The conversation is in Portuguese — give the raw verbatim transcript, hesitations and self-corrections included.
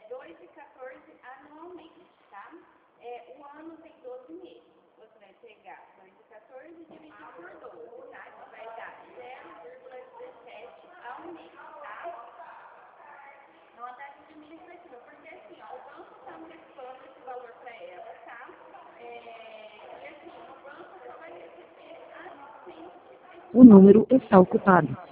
dois e quatorze anualmente, tá? É, o ano tem doze meses. Você vai pegar dois e quatorze e dividir por doze, tá? Que vai dar zero vírgula dezessete ao mês, tá? É uma taxa administrativa, porque assim, ó, o banco está antecipando esse valor para ela, tá? É, e assim, o banco só vai receber assim. O número está ocupado.